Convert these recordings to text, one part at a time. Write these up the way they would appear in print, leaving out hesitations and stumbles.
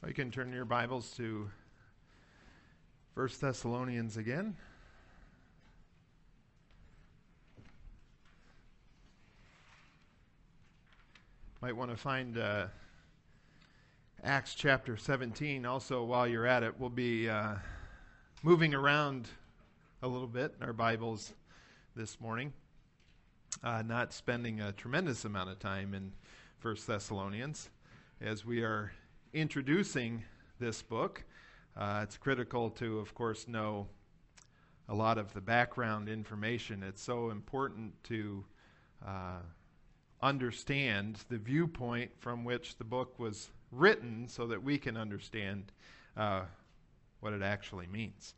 You can turn your Bibles to 1 Thessalonians again. Might want to find Acts chapter 17. Also, while you're at it, we'll be moving around a little bit in our Bibles this morning. Not spending a tremendous amount of time in 1 Thessalonians as we are introducing this book. It's critical to, of course, know a lot of the background information. It's so important to understand the viewpoint from which the book was written so that we can understand what it actually means.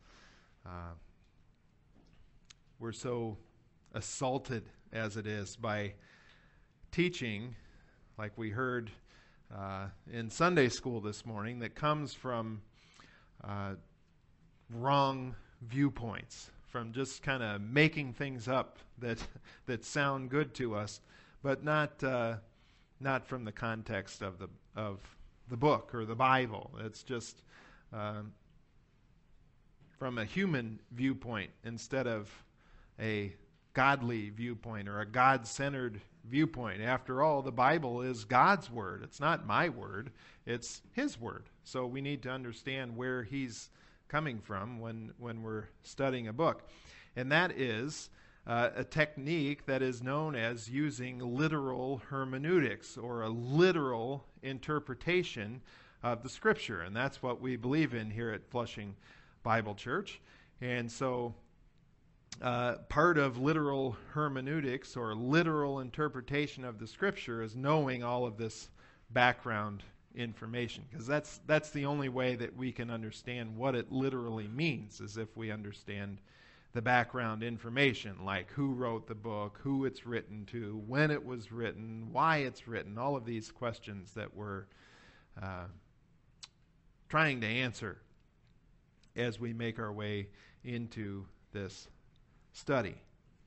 We're so assaulted as it is by teaching, like we heard in Sunday school this morning, that comes from wrong viewpoints, from just kind of making things up that sound good to us, but not from the context of the book or the Bible. It's just from a human viewpoint instead of a godly viewpoint or a God-centered viewpoint. After all, the Bible is God's word. It's not my word. It's His word. So we need to understand where He's coming from when we're studying a book. And that is a technique that is known as using literal hermeneutics, or a literal interpretation of the Scripture. And that's what we believe in here at Flushing Bible Church. And so part of literal hermeneutics, or literal interpretation of the Scripture, is knowing all of this background information, because that's the only way that we can understand what it literally means, is if we understand the background information, like who wrote the book, who it's written to, when it was written, why it's written, all of these questions that we're trying to answer as we make our way into this study.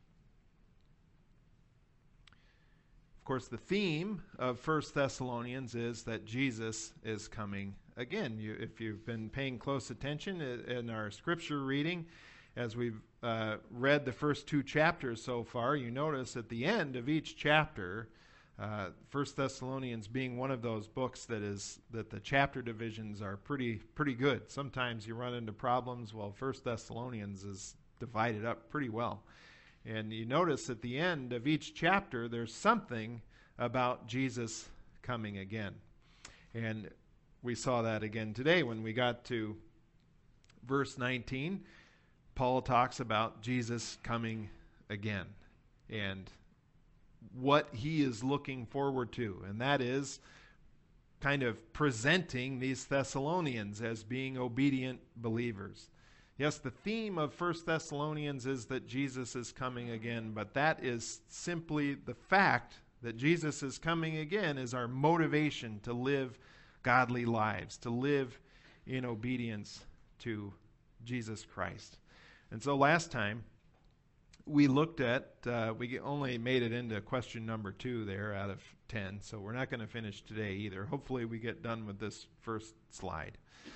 Of course, the theme of 1 Thessalonians is that Jesus is coming again. If you've been paying close attention in our scripture reading, as we've read the first two chapters so far, you notice at the end of each chapter, 1 Thessalonians being one of those books that the chapter divisions are pretty good. Sometimes you run into problems. Well, 1 Thessalonians is divided up pretty well. And you notice at the end of each chapter, there's something about Jesus coming again. And we saw that again today when we got to verse 19. Paul talks about Jesus coming again and what he is looking forward to. And that is kind of presenting these Thessalonians as being obedient believers. Yes, the theme of 1 Thessalonians is that Jesus is coming again, but that is simply the fact that Jesus is coming again is our motivation to live godly lives, to live in obedience to Jesus Christ. And so last time we looked at, we only made it into question number 2 there out of 10, so we're not going to finish today either. Hopefully we get done with this first slide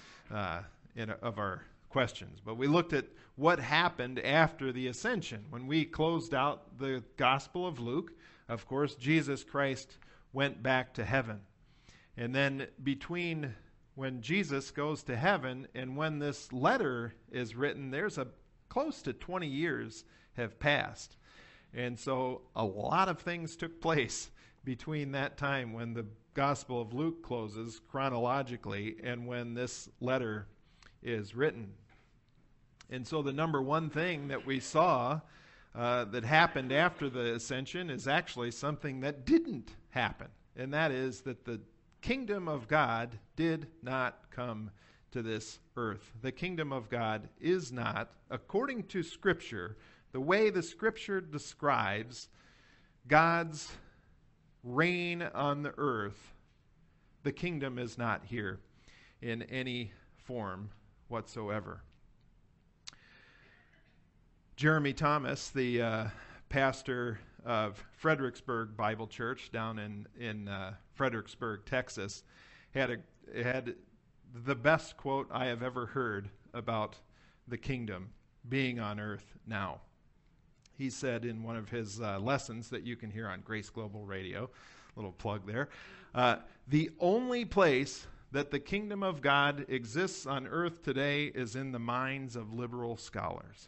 of our questions. But we looked at what happened after the ascension. When we closed out the Gospel of Luke, of course, Jesus Christ went back to heaven. And then between when Jesus goes to heaven and when this letter is written, there's close to 20 years have passed. And so a lot of things took place between that time when the Gospel of Luke closes chronologically and when this letter is written. And so the number one thing that we saw that happened after the ascension is actually something that didn't happen. And that is that the kingdom of God did not come to this earth. The kingdom of God is not, according to Scripture, the way the Scripture describes God's reign on the earth, the kingdom is not here in any form whatsoever. Jeremy Thomas, the pastor of Fredericksburg Bible Church down in Fredericksburg, Texas, had the best quote I have ever heard about the kingdom being on earth now. He said in one of his lessons that you can hear on Grace Global Radio, little plug there, the only place that the kingdom of God exists on earth today is in the minds of liberal scholars.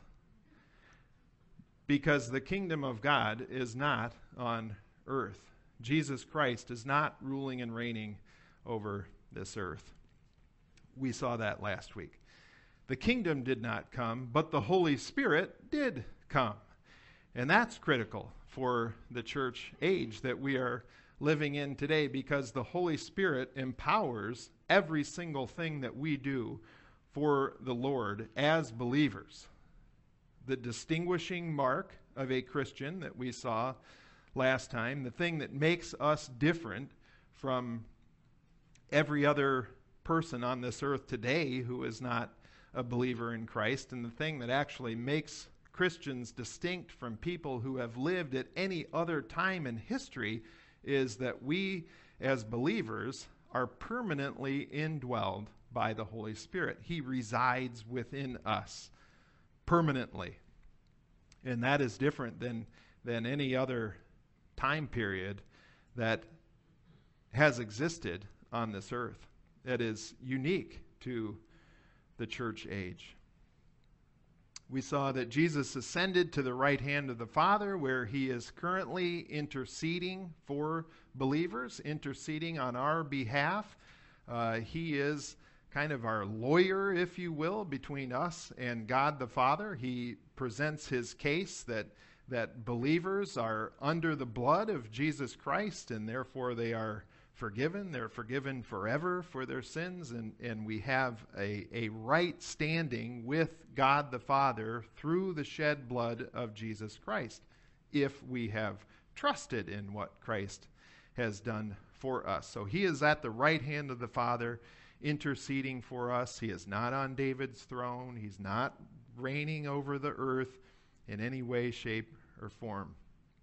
Because the kingdom of God is not on earth. Jesus Christ is not ruling and reigning over this earth. We saw that last week. The kingdom did not come, but the Holy Spirit did come. And that's critical for the church age that we are living in today, because the Holy Spirit empowers every single thing that we do for the Lord as believers. The distinguishing mark of a Christian that we saw last time, the thing that makes us different from every other person on this earth today who is not a believer in Christ, and the thing that actually makes Christians distinct from people who have lived at any other time in history, is that we as believers are permanently indwelled by the Holy Spirit. He resides within us permanently. And that is different than any other time period that has existed on this earth. That is unique to the church age. We saw that Jesus ascended to the right hand of the Father, where he is currently interceding for believers, interceding on our behalf. He is kind of our lawyer, if you will, between us and God the Father. He presents his case that believers are under the blood of Jesus Christ, and therefore they are forgiven. They're forgiven forever for their sins, and we have a right standing with God the Father through the shed blood of Jesus Christ, if we have trusted in what Christ has done for us. So he is at the right hand of the Father, interceding for us. He is not on David's throne. He's not reigning over the earth in any way, shape, or form.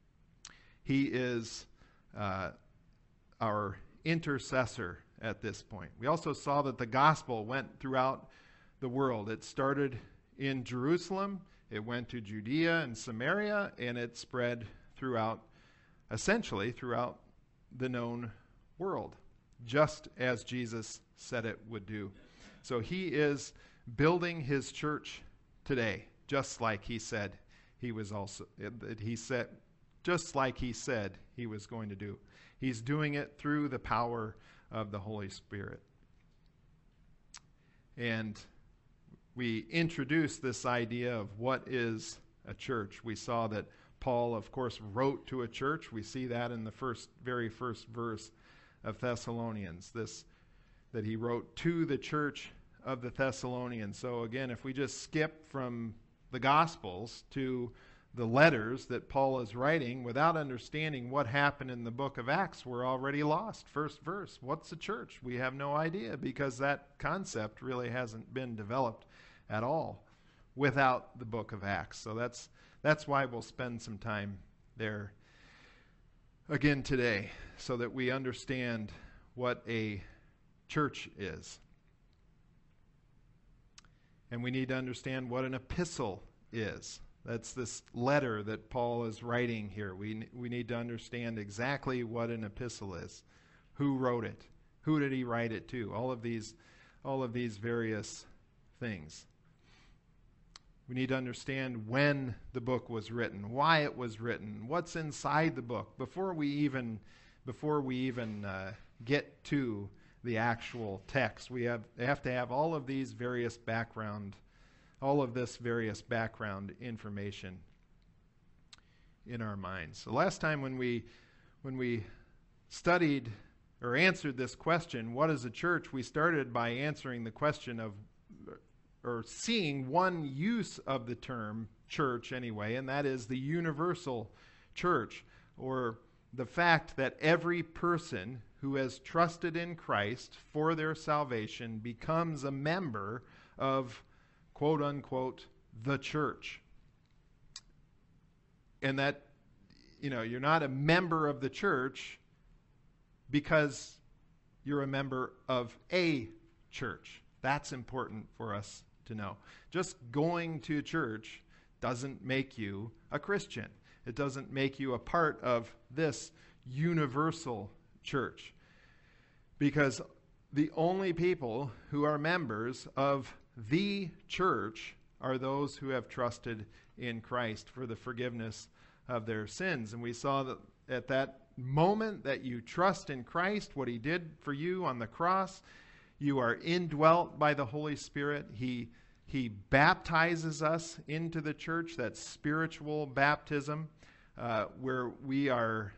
He is our intercessor at this point. We also saw that the gospel went throughout the world. It started in Jerusalem, it went to Judea and Samaria, and it spread essentially throughout the known world, just as Jesus said it would do. So he is building his church today, just like he said he was just like he said he was going to do. He's doing it through the power of the Holy Spirit. And we introduced this idea of what is a church. We saw that Paul, of course, wrote to a church. We see that in the very first verse of Thessalonians, that he wrote to the church of the Thessalonians. So again, if we just skip from the Gospels to the letters that Paul is writing without understanding what happened in the book of Acts, we're already lost. First verse, what's a church? We have no idea, because that concept really hasn't been developed at all without the book of Acts. So that's why we'll spend some time there again today, so that we understand what a church is. And we need to understand what an epistle is. That's this letter that Paul is writing here. We need to understand exactly what an epistle is. Who wrote it? Who did he write it to? All of these various things. We need to understand when the book was written, why it was written, what's inside the book before we even get to the actual text. We have to have all of this various background information in our minds. So last time when we studied or answered this question, what is a church, we started by answering the question of, or seeing one use of the term church anyway, and that is the universal church, or the fact that every person who has trusted in Christ for their salvation becomes a member of, quote unquote, the church. And that, you're not a member of the church because you're a member of a church. That's important for us to know. Just going to church doesn't make you a Christian. It doesn't make you a part of this universal church. Because the only people who are members of the church are those who have trusted in Christ for the forgiveness of their sins. And we saw that at that moment that you trust in Christ, what he did for you on the cross, you are indwelt by the Holy Spirit. He baptizes us into the church, that spiritual baptism, where we are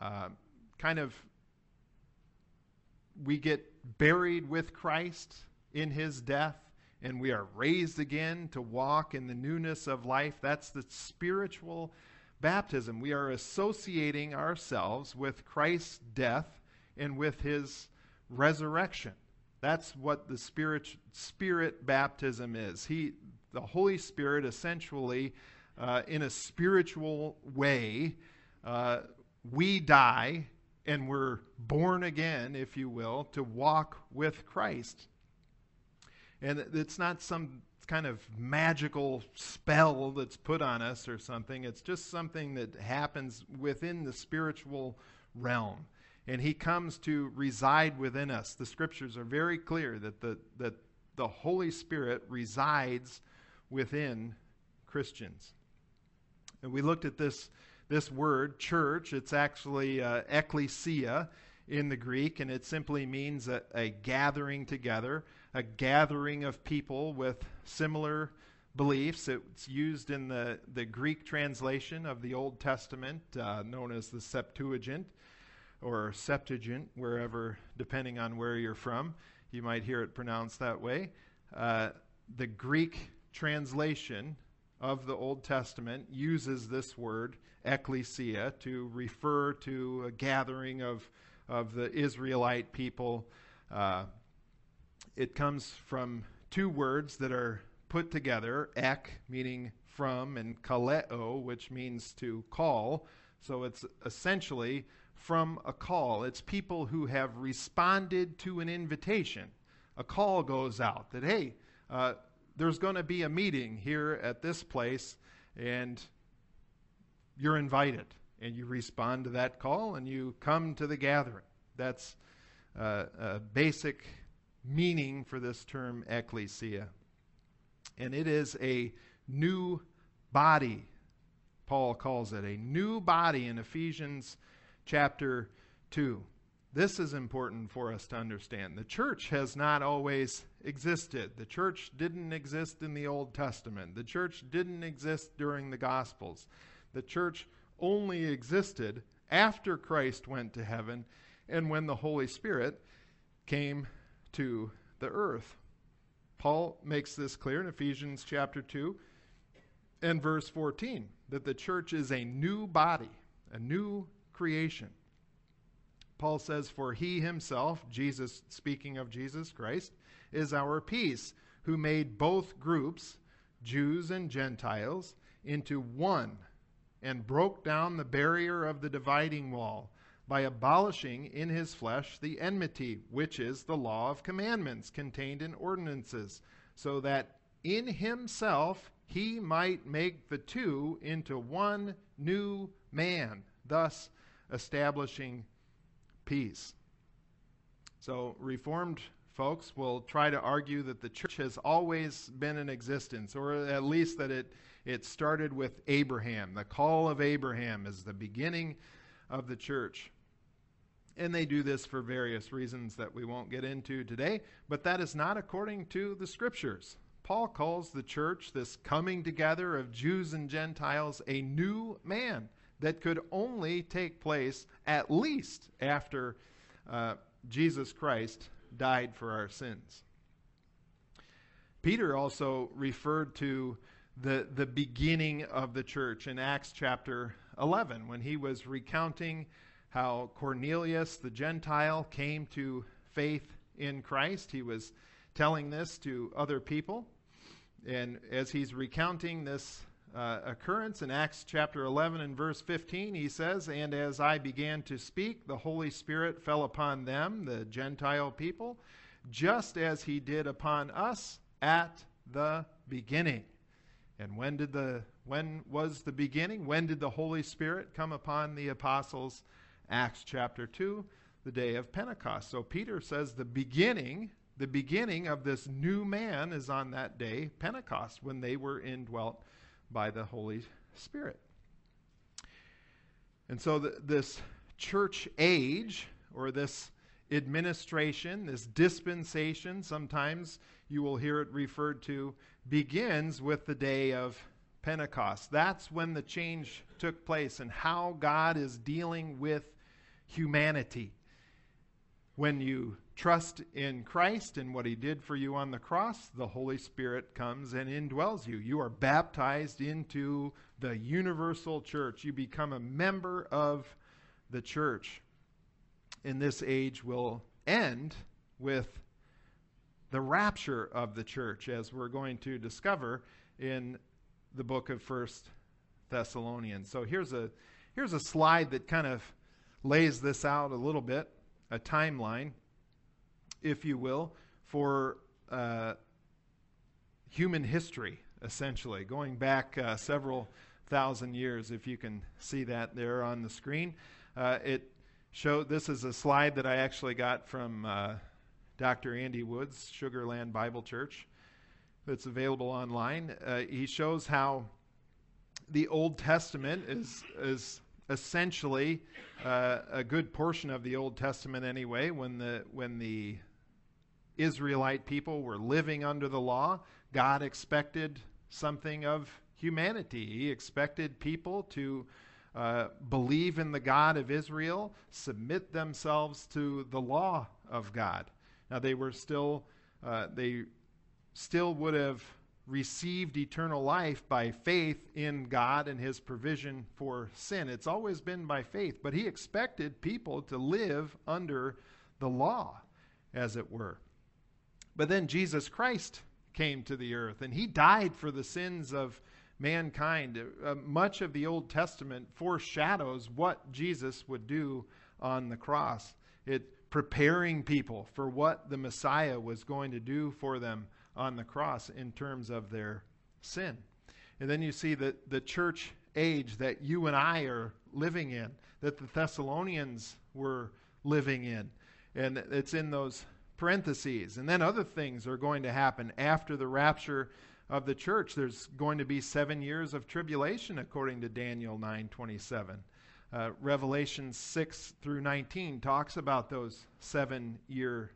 we get buried with Christ in his death, and we are raised again to walk in the newness of life. That's the spiritual baptism. We are associating ourselves with Christ's death and with his resurrection. That's what the spirit baptism is. The Holy Spirit essentially, in a spiritual way, we die and we're born again, if you will, to walk with Christ. And it's not some kind of magical spell that's put on us or something. It's just something that happens within the spiritual realm. And he comes to reside within us. The scriptures are very clear that the Holy Spirit resides within Christians. And we looked at this word, church. It's actually ekklesia in the Greek, and it simply means a gathering together, a gathering of people with similar beliefs. It's used in the Greek translation of the Old Testament, known as the Septuagint, or Septuagint, wherever, depending on where you're from, you might hear it pronounced that way. The Greek translation of the Old Testament uses this word, ekklesia, to refer to a gathering of the Israelite people. It comes from two words that are put together, ek, meaning from, and kaleo, which means to call. So it's essentially from a call. It's people who have responded to an invitation. A call goes out that, hey, there's going to be a meeting here at this place, and you're invited. And you respond to that call, and you come to the gathering. That's a basic meaning for this term, ekklesia. And it is a new body, Paul calls it, a new body in Ephesians chapter 2. This is important for us to understand. The church has not always existed. The church didn't exist in the Old Testament. The church didn't exist during the Gospels. The church only existed after Christ went to heaven and when the Holy Spirit came to the earth. Paul makes this clear in Ephesians chapter 2 and verse 14, that the church is a new body, a new creation. Paul says, for he himself, Jesus, speaking of Jesus Christ, is our peace, who made both groups, Jews and Gentiles, into one, and broke down the barrier of the dividing wall by abolishing in his flesh the enmity, which is the law of commandments contained in ordinances, so that in himself he might make the two into one new man, thus establishing peace. So Reformed folks will try to argue that the church has always been in existence, or at least that it started with Abraham. The call of Abraham is the beginning of the church. And they do this for various reasons that we won't get into today, but that is not according to the scriptures. Paul calls the church, this coming together of Jews and Gentiles, a new man that could only take place at least after Jesus Christ died for our sins. Peter also referred to the beginning of the church in Acts chapter 11 when he was recounting how Cornelius the Gentile came to faith in Christ. He was telling this to other people. And as he's recounting this occurrence in Acts chapter 11 and verse 15, he says, and as I began to speak, the Holy Spirit fell upon them, the Gentile people, just as he did upon us at the beginning. And when was the beginning? When did the Holy Spirit come upon the apostles? Acts chapter 2, the day of Pentecost. So Peter says the beginning of this new man is on that day, Pentecost, when they were indwelt by the Holy Spirit. And so this church age, or this administration, this dispensation, sometimes you will hear it referred to, begins with the day of Pentecost. That's when the change took place and how God is dealing with humanity. When you trust in Christ and what he did for you on the cross, the Holy Spirit comes and indwells you. You are baptized into the universal church. You become a member of the church. And this age will end with the rapture of the church, as we're going to discover in the book of 1 Thessalonians. So here's a slide that kind of lays this out a little bit, a timeline, if you will, for human history, essentially, going back several thousand years, if you can see that there on the screen. This is a slide that I actually got from Dr. Andy Woods, Sugarland Bible Church. It's available online. He shows how the Old Testament is essentially a good portion of the Old Testament anyway. When the Israelite people were living under the law, God expected something of humanity. He expected people to believe in the God of Israel, submit themselves to the law of God. Now they still would have received eternal life by faith in God and his provision for sin. It's always been by faith, but he expected people to live under the law, as it were. But then Jesus Christ came to the earth, and he died for the sins of mankind. Much of the Old Testament foreshadows what Jesus would do on the cross. Preparing people for what the Messiah was going to do for them on the cross in terms of their sin. And then you see that the church age that you and I are living in, that the Thessalonians were living in. And it's in those parentheses. And then other things are going to happen after the rapture of the church. There's going to be 7 years of tribulation, according to Daniel 9:27. Revelation 6 through 19 talks about that 7-year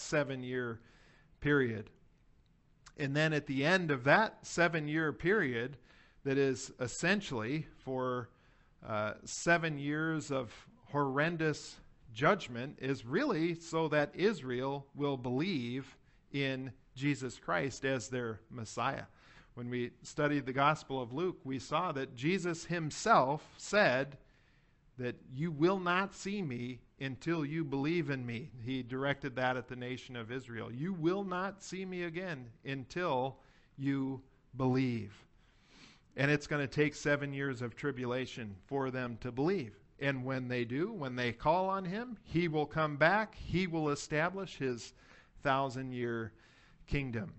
period. And then at the end of that 7-year period, that is essentially for 7 years of horrendous judgment, is really so that Israel will believe in Jesus Christ as their Messiah. When we studied the Gospel of Luke, we saw that Jesus himself said that you will not see me until you believe in me. He directed that at the nation of Israel. You will not see me again until you believe. And it's going to take 7 years of tribulation for them to believe. And when they do, when they call on him, he will come back. He will establish his 1,000-year kingdom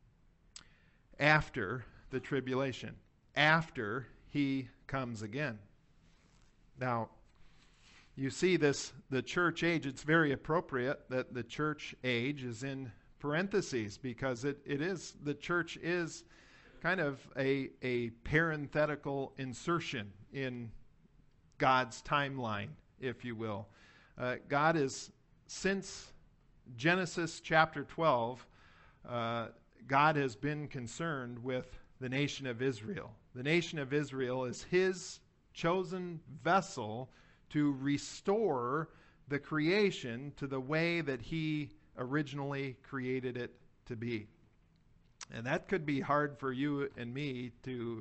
after the tribulation, after he comes again. Now, you see the church age. It's very appropriate that the church age is in parentheses, because the church is kind of a parenthetical insertion in God's timeline, if you will. God is, since Genesis chapter 12, God has been concerned with the nation of Israel. The nation of Israel is his chosen vessel to restore the creation to the way that he originally created it to be. And that could be hard for you and me to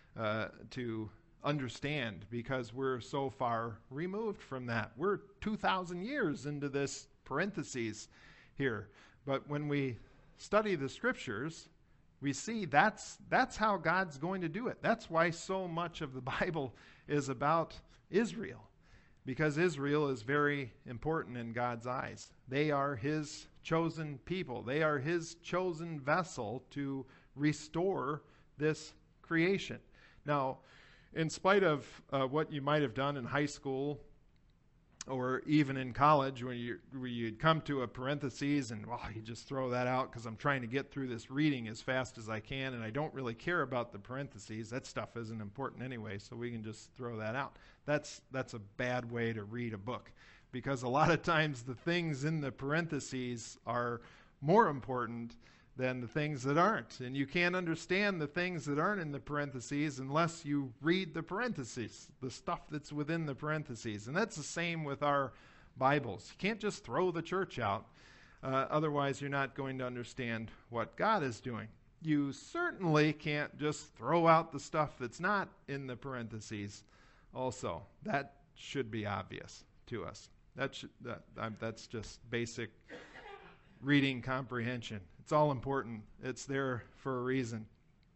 understand, because we're so far removed from that. We're 2,000 years into this parentheses here. But when we study the scriptures, we see that's how God's going to do it. That's why so much of the Bible is about Israel, because Israel is very important in God's eyes. They are his chosen people. They are his chosen vessel to restore this creation. Now, in spite of what you might have done in high school or even in college, when you'd come to a parentheses and, well, you just throw that out because I'm trying to get through this reading as fast as I can, and I don't really care about the parentheses. That stuff isn't important anyway, so we can just throw that out. That's a bad way to read a book, because a lot of times the things in the parentheses are more important than the things that aren't. And you can't understand the things that aren't in the parentheses unless you read the parentheses, the stuff that's within the parentheses. And that's the same with our Bibles. You can't just throw the church out. Otherwise, you're not going to understand what God is doing. You certainly can't just throw out the stuff that's not in the parentheses also. That should be obvious to us. That's just basic reading comprehension. It's all important. It's there for a reason.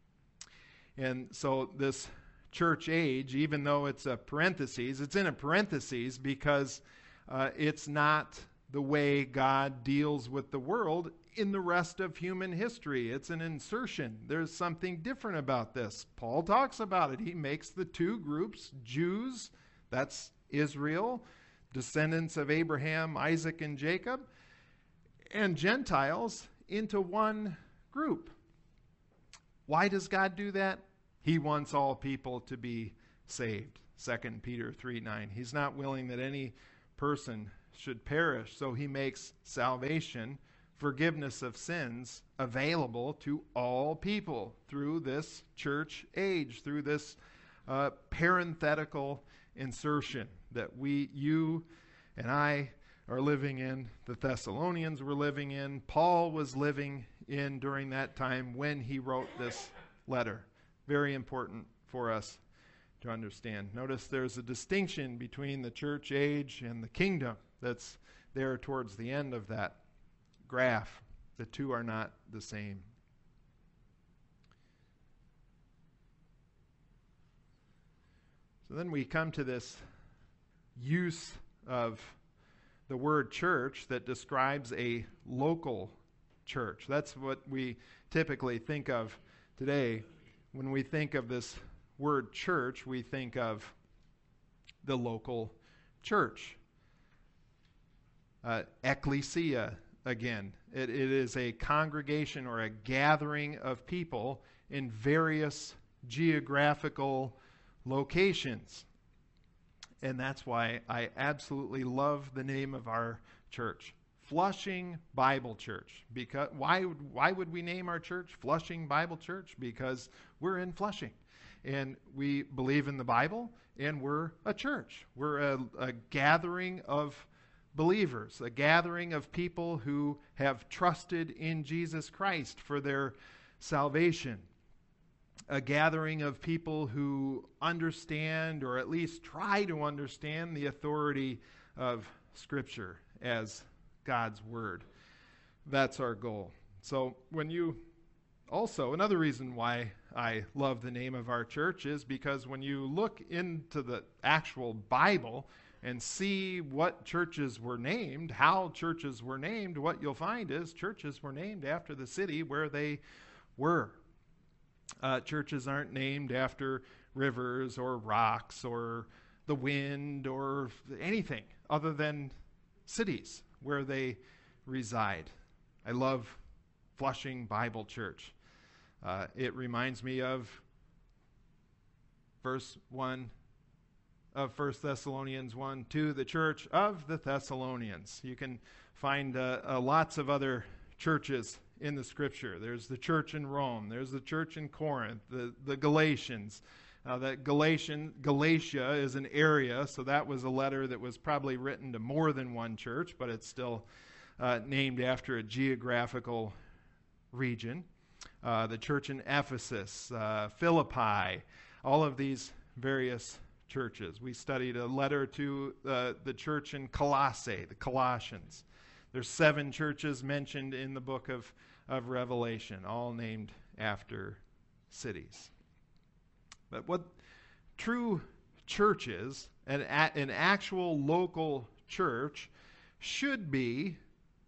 And so this church age, even though it's a parentheses, it's in a parentheses because it's not the way God deals with the world in the rest of human history. It's an insertion. There's something different about this. Paul talks about it. He makes the two groups, Jews, that's Israel, descendants of Abraham, Isaac, and Jacob, and Gentiles into one group. Why does God do that? He wants all people to be saved. 2 Peter 3:9. He's not willing that any person should perish, so he makes salvation, forgiveness of sins, available to all people through this church age, through this parenthetical insertion that you and I are living in, the Thessalonians were living in, Paul was living in during that time when he wrote this letter. Very important for us to understand. Notice there's a distinction between the church age and the kingdom that's there towards the end of that graph. The two are not the same. So then we come to this use of the word church that describes a local church. That's what we typically think of today. When we think of this word church, we think of the local church. Ecclesia, again. It is a congregation or a gathering of people in various geographical locations. And that's why I absolutely love the name of our church, Flushing Bible Church. Because why would we name our church Flushing Bible Church? Because we're in Flushing, and we believe in the Bible, and we're a church. We're a gathering of believers, a gathering of people who have trusted in Jesus Christ for their salvation. A gathering of people who understand, or at least try to understand, the authority of Scripture as God's Word. That's our goal. So another reason why I love the name of our church is because when you look into the actual Bible and see what churches were named, how churches were named, what you'll find is churches were named after the city where they were. Churches aren't named after rivers or rocks or the wind or anything other than cities where they reside. I love Flushing Bible Church. It reminds me of verse 1 of 1 Thessalonians 1:2, the church of the Thessalonians. You can find lots of other churches in the Scripture. There's the church in Rome. There's the church in Corinth, the Galatians. Galatia is an area, so that was a letter that was probably written to more than one church, but it's still named after a geographical region. The church in Ephesus, Philippi, all of these various churches. We studied a letter to the church in Colossae, the Colossians. There's 7 churches mentioned in the book of Revelation, all named after cities. But what true church is, an actual local church, should be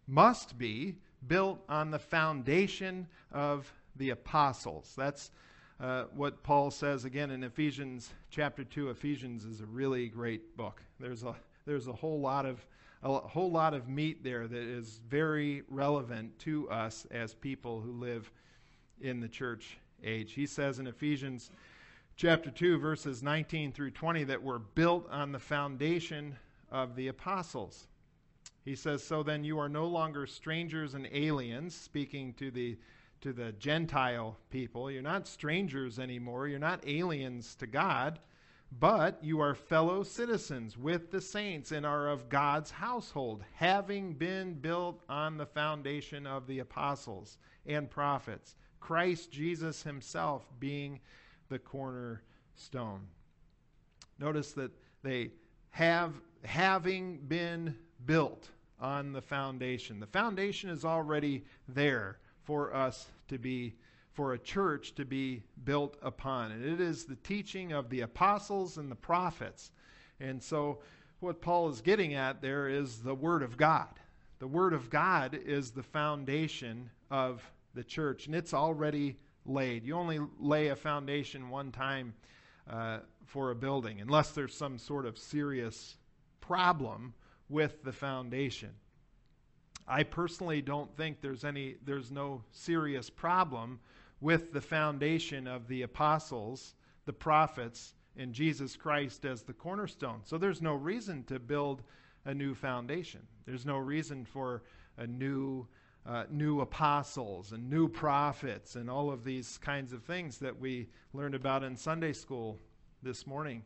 must be built on the foundation of the apostles. That's what Paul says again in Ephesians chapter 2. Ephesians is a really great book. There's a whole lot of meat there that is very relevant to us as people who live in the church age. He says in Ephesians chapter 2, verses 19 through 20, that we're built on the foundation of the apostles. He says, so then you are no longer strangers and aliens, speaking to the Gentile people. You're not strangers anymore. You're not aliens to God, but you are fellow citizens with the saints and are of God's household, having been built on the foundation of the apostles and prophets, Christ Jesus himself being the cornerstone. Notice that they having been built on the foundation. The foundation is already there for us to be, for a church to be built upon. And it is the teaching of the apostles and the prophets. And so what Paul is getting at there is the Word of God. The Word of God is the foundation of the church, and it's already laid. You only lay a foundation one time for a building, unless there's some sort of serious problem with the foundation. I personally don't think there's no serious problem with the foundation of the apostles, the prophets, and Jesus Christ as the cornerstone. So there's no reason to build a new foundation. There's no reason for a new apostles and new prophets and all of these kinds of things that we learned about in Sunday school this morning.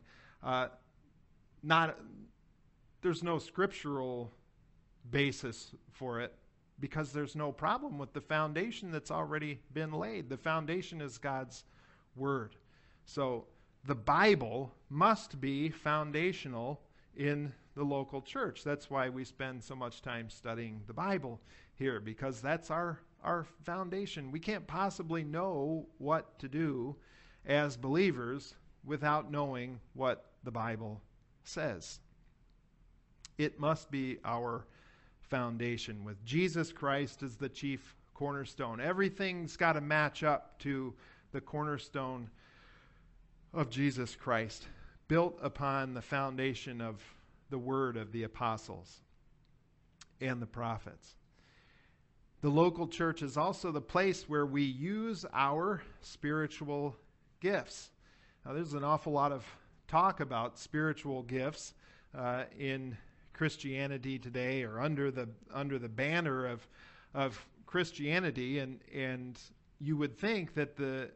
There's no scriptural basis for it because there's no problem with the foundation that's already been laid. The foundation is God's Word. So the Bible must be foundational in the local church. That's why we spend so much time studying the Bible here, because that's our foundation. We can't possibly know what to do as believers without knowing what the Bible says. It must be our foundation, with Jesus Christ as the chief cornerstone. Everything's got to match up to the cornerstone of Jesus Christ, built upon the foundation of the word of the apostles and the prophets. The local church is also the place where we use our spiritual gifts. Now, there's an awful lot of talk about spiritual gifts in Christianity today, or under the banner of Christianity, and you would think that the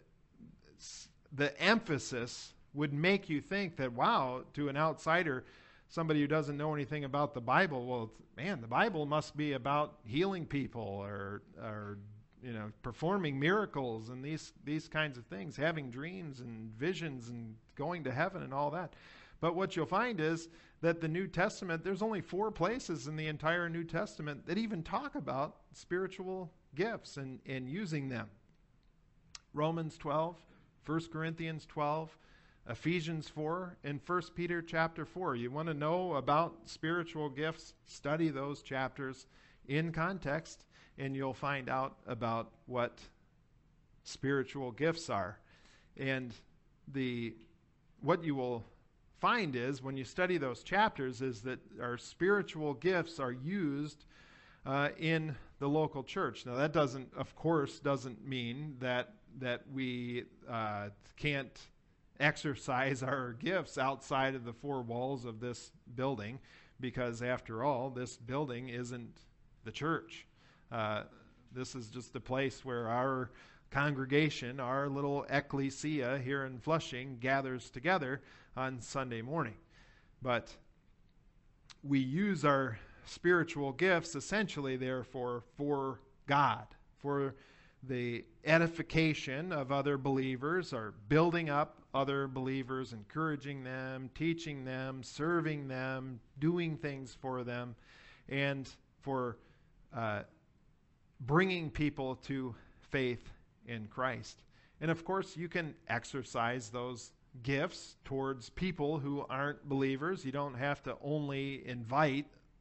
emphasis would make you think that, wow, to an outsider, somebody who doesn't know anything about the Bible, well, man, the Bible must be about healing people or performing miracles and these kinds of things, having dreams and visions and going to heaven and all that. But what you'll find is that the New Testament, there's only 4 places in the entire New Testament that even talk about spiritual gifts and using them. Romans 12, 1 Corinthians 12, Ephesians 4, and 1 Peter chapter 4. You want to know about spiritual gifts, study those chapters in context, and you'll find out about what spiritual gifts are. And what you will find is, when you study those chapters, is that our spiritual gifts are used in the local church. Now, that doesn't mean that we can't exercise our gifts outside of the 4 walls of this building, because after all, this building isn't the church. This is just a place where our congregation, our little ecclesia here in Flushing, gathers together on Sunday morning. But we use our spiritual gifts essentially, therefore, for God, for the edification of other believers, or building up other believers, encouraging them, teaching them, serving them, doing things for them, and for bringing people to faith in Christ. And of course, you can exercise those gifts towards people who aren't believers. You don't have to only invite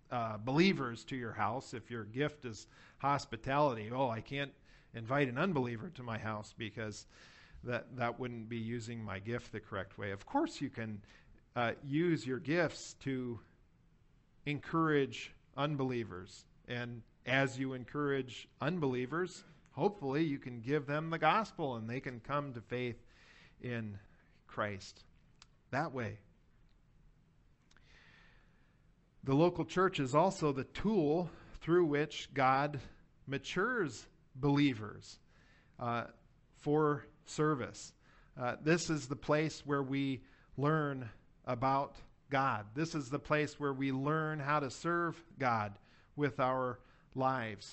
believers to your house. If your gift is hospitality, I can't invite an unbeliever to my house because that wouldn't be using my gift the correct way. Of course you can use your gifts to encourage unbelievers. And as you encourage unbelievers, hopefully you can give them the gospel and they can come to faith in Christ that way. The local church is also the tool through which God matures believers for service. This is the place where we learn about God. This is the place where we learn how to serve God with our lives.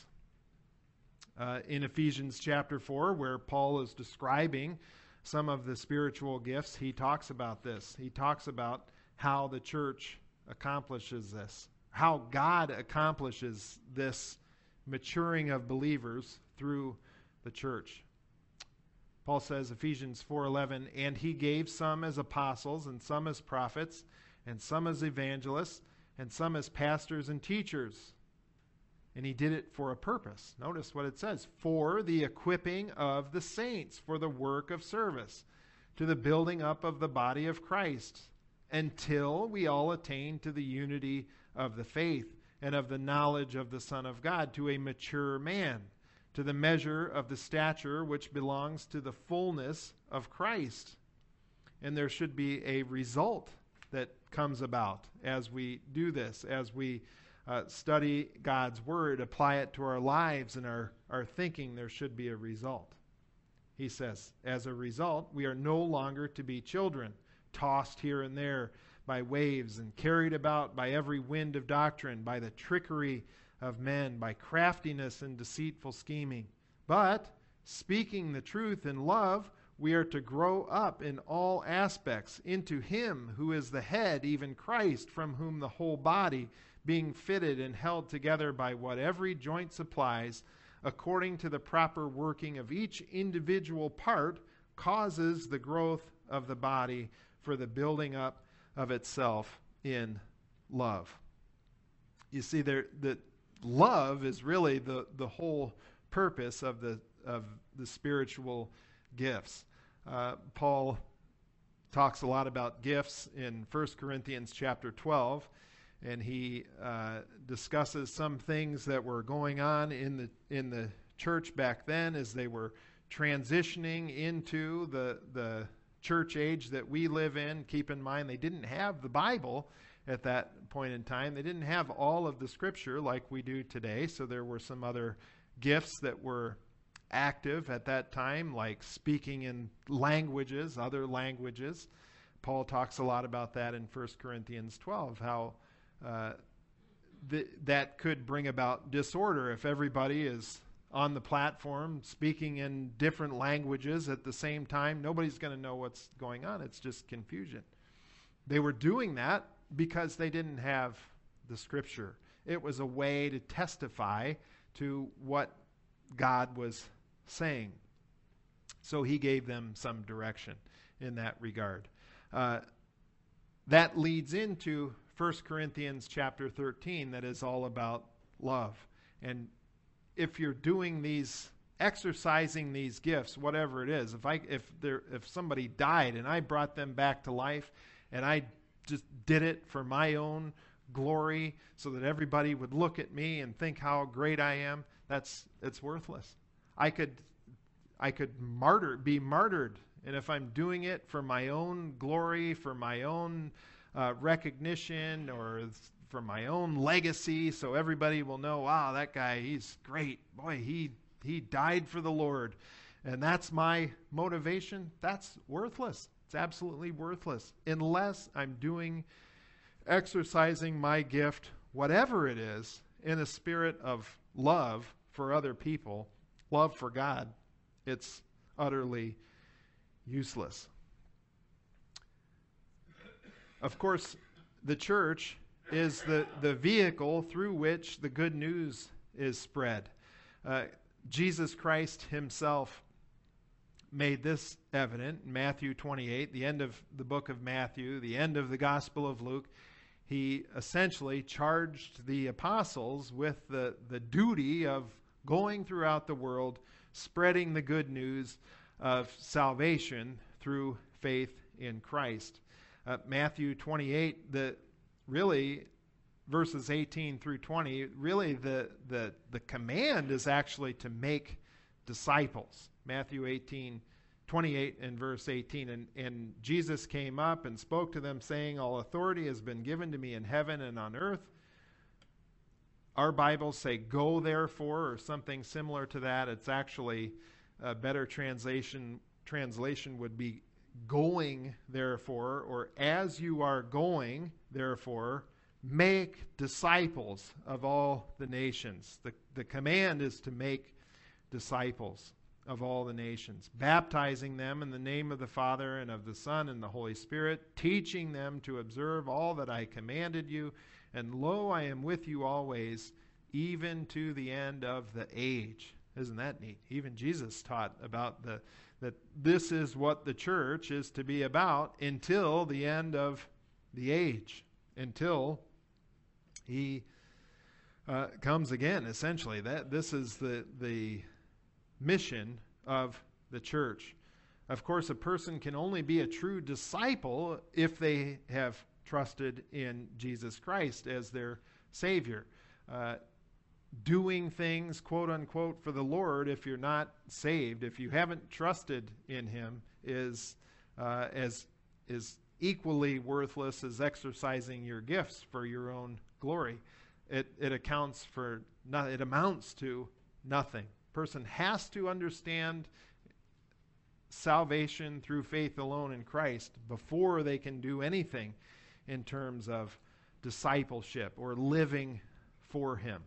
In Ephesians chapter 4, where Paul is describing some of the spiritual gifts, he talks about this. He talks about how the church accomplishes this, how God accomplishes this maturing of believers through the church. Paul says, Ephesians 4:11, and he gave some as apostles, and some as prophets, and some as evangelists, and some as pastors and teachers. And he did it for a purpose. Notice what it says, for the equipping of the saints, for the work of service, to the building up of the body of Christ, until we all attain to the unity of the faith and of the knowledge of the Son of God, to a mature man, to the measure of the stature which belongs to the fullness of Christ. And there should be a result that comes about as we do this, as we study God's Word, apply it to our lives and our thinking. There should be a result. He says, as a result, we are no longer to be children, tossed here and there by waves and carried about by every wind of doctrine, by the trickery of men, by craftiness and deceitful scheming. But, speaking the truth in love, we are to grow up in all aspects into Him who is the head, even Christ, from whom the whole body, being fitted and held together by what every joint supplies, according to the proper working of each individual part, causes the growth of the body for the building up of itself in love. You see, that love is really the whole purpose of the spiritual gifts. Paul talks a lot about gifts in 1 Corinthians chapter 12, and he discusses some things that were going on in the church back then as they were transitioning into the church age that we live in. Keep in mind, they didn't have the Bible at that point in time. They didn't have all of the Scripture like we do today, so there were some other gifts that were active at that time, like speaking in languages, other languages. Paul talks a lot about that in 1 Corinthians 12, how that could bring about disorder if everybody is on the platform speaking in different languages at the same time. Nobody's going to know what's going on. It's just confusion. They were doing that because they didn't have the Scripture. It was a way to testify to what God was saying. So he gave them some direction in that regard. That leads into 1 Corinthians chapter 13, that is all about love. And if you're doing these, exercising these gifts, whatever it is, if somebody died and I brought them back to life and I just did it for my own glory so that everybody would look at me and think how great I am, it's worthless. I could be martyred, and if I'm doing it for my own glory, for my own recognition, or for my own legacy, so everybody will know, wow, that guy, he's great. Boy, he died for the Lord. And that's my motivation. That's worthless. It's absolutely worthless. Unless I'm exercising my gift, whatever it is, in a spirit of love for other people, love for God, it's utterly useless. Of course, the church is the vehicle through which the good news is spread. Jesus Christ himself made this evident in Matthew 28, the end of the book of Matthew, the end of the Gospel of Luke. he essentially charged the apostles with the duty of going throughout the world, spreading the good news of salvation through faith in Christ. Matthew 28, really verses 18 through 20, really the command is actually to make disciples. Matthew 28 and verse 18. And Jesus came up and spoke to them, saying, all authority has been given to me in heaven and on earth. Our Bibles say, go therefore, or something similar to that. It's actually a better translation would be going therefore, or as you are going therefore, make disciples of all the nations. The command is to make disciples of all the nations, baptizing them in the name of the Father and of the Son and the Holy Spirit, teaching them to observe all that I commanded you. And lo, I am with you always, even to the end of the age. Isn't that neat? Even Jesus taught about that this is what the church is to be about until the end of the age, until he comes again, essentially. This is the mission of the church. Of course, a person can only be a true disciple if they have trusted in Jesus Christ as their Savior. Doing things, quote unquote, for the Lord, if you're not saved, if you haven't trusted in Him, is equally worthless as exercising your gifts for your own glory. It amounts to nothing. Person has to understand salvation through faith alone in Christ before they can do anything in terms of discipleship or living for Him.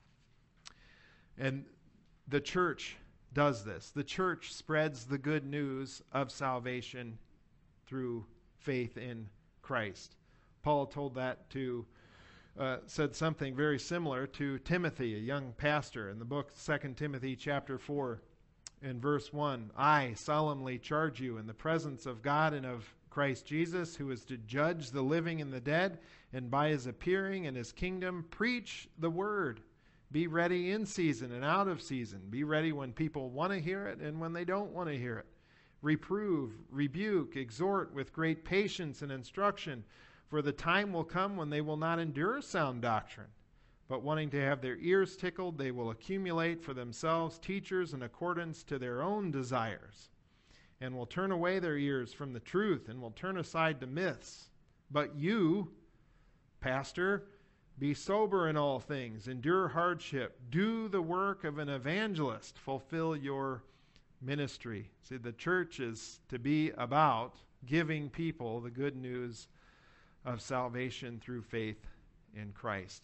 And the church does this. The church spreads the good news of salvation through faith in Christ. Paul told that said something very similar to Timothy, a young pastor, in the book 2 Timothy chapter 4 and verse 1. I solemnly charge you in the presence of God and of Christ Jesus, who is to judge the living and the dead, and by His appearing in His kingdom, preach the word. Be ready in season and out of season. Be ready when people want to hear it and when they don't want to hear it. Reprove, rebuke, exhort with great patience and instruction. For the time will come when they will not endure sound doctrine, but wanting to have their ears tickled, they will accumulate for themselves teachers in accordance to their own desires, and will turn away their ears from the truth, and will turn aside to myths. But you, pastor, be sober in all things, endure hardship, do the work of an evangelist, fulfill your ministry. See, the church is to be about giving people the good news of salvation through faith in Christ.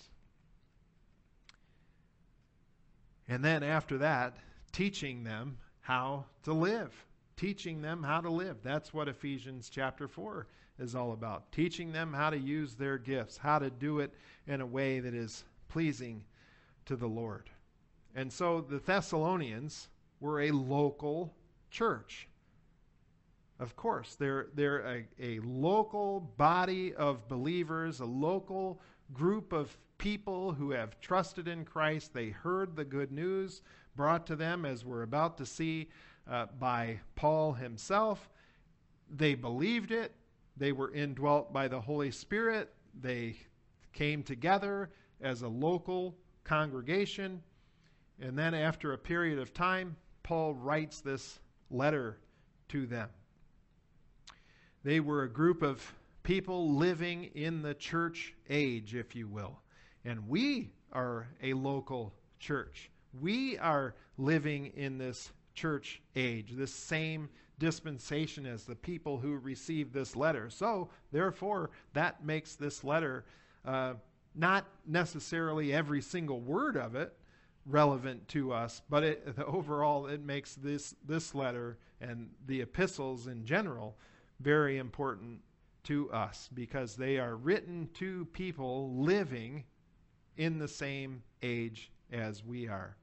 And then after that, teaching them how to live. Teaching them how to live. That's what Ephesians chapter 4 is all about. Teaching them how to use their gifts, how to do it in a way that is pleasing to the Lord. And so the Thessalonians were a local church. Of course, they're a local body of believers, a local group of people who have trusted in Christ. They heard the good news brought to them, as we're about to see by Paul himself. They believed it. They were indwelt by the Holy Spirit. They came together as a local congregation. And then after a period of time, Paul writes this letter to them. They were a group of people living in the church age, if you will. And we are a local church. We are living in this church age, this same dispensation as the people who received this letter. So, therefore, that makes this letter not necessarily every single word of it relevant to us, but overall it makes this letter and the epistles in general very important to us, because they are written to people living in the same age as we are.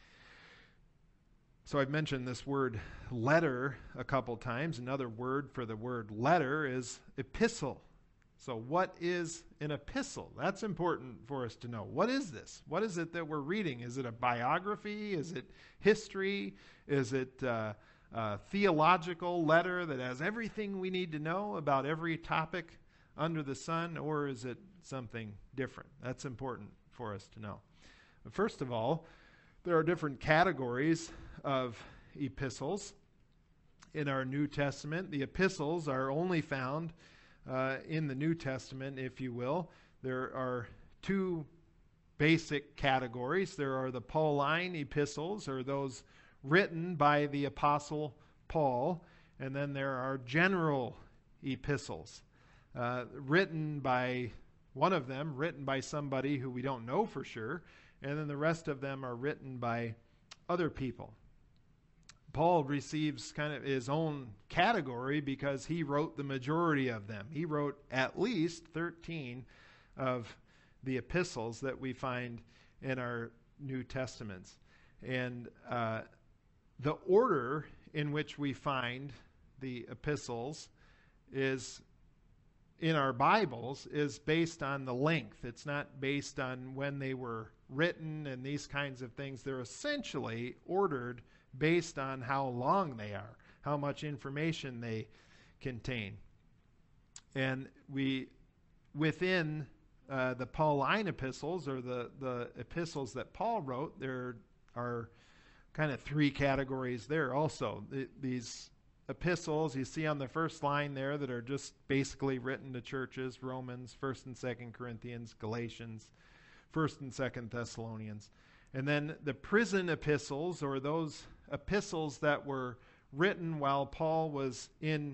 So I've mentioned this word letter a couple times. Another word for the word letter is epistle. So what is an epistle? That's important for us to know. What is this? What is it that we're reading? Is it a biography? Is it history? Is it a theological letter that has everything we need to know about every topic under the sun? Or is it something different? That's important for us to know. But first of all, there are different categories of epistles in our New Testament. The epistles are only found in the New Testament, if you will. There are two basic categories. There are the Pauline epistles, or those written by the Apostle Paul, and then there are general epistles, written by one of them, written by somebody who we don't know for sure, and then the rest of them are written by other people. Paul receives kind of his own category because he wrote the majority of them. He wrote at least 13 of the epistles that we find in our New Testaments. And the order in which we find the epistles is, in our Bibles, is based on the length. It's not based on when they were written and these kinds of things. They're essentially ordered based on how long they are, how much information they contain. And within the Pauline epistles, or the epistles that Paul wrote, there are kind of three categories there also. These epistles you see on the first line there that are just basically written to churches: Romans, 1st and 2nd Corinthians, Galatians, 1st and 2nd Thessalonians. And then the prison epistles, or those epistles that were written while Paul was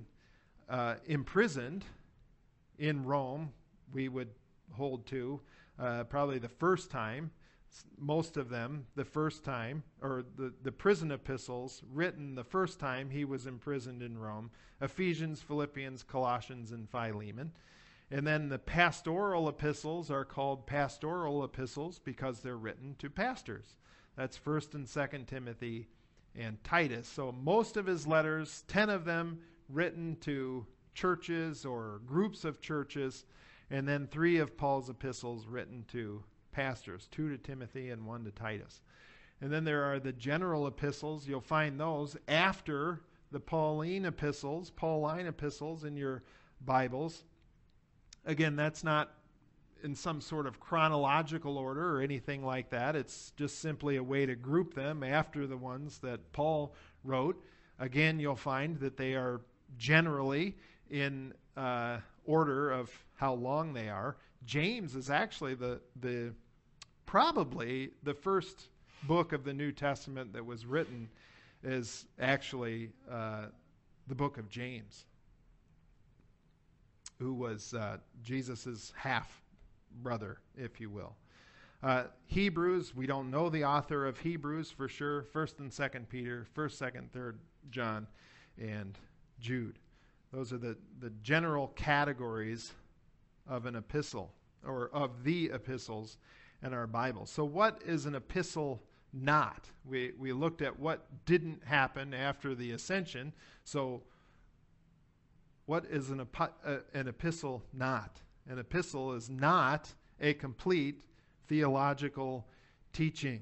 imprisoned in Rome, we would hold to probably the first time, most of them the first time, or the prison epistles written the first time he was imprisoned in Rome: Ephesians, Philippians, Colossians, and Philemon. And then the pastoral epistles are called pastoral epistles because they're written to pastors. That's 1st and 2nd Timothy and Titus. So most of his letters, 10 of them written to churches or groups of churches, and then 3 of Paul's epistles written to pastors, 2 to Timothy and 1 to Titus. And then there are the general epistles. You'll find those after the Pauline epistles in your Bibles. Again, that's not in some sort of chronological order or anything like that. It's just simply a way to group them after the ones that Paul wrote. Again, you'll find that they are generally in order of how long they are. James is actually probably the first book of the New Testament that was written, is actually the book of James, who was Jesus' half-brother, if you will. Hebrews, we don't know the author of Hebrews for sure. 1st and 2nd Peter, 1st, 2nd, 3rd John, and Jude. Those are the general categories of an epistle, or of the epistles in our Bible. So what is an epistle not? We looked at what didn't happen after the ascension. So what is an epistle not? An epistle is not a complete theological teaching.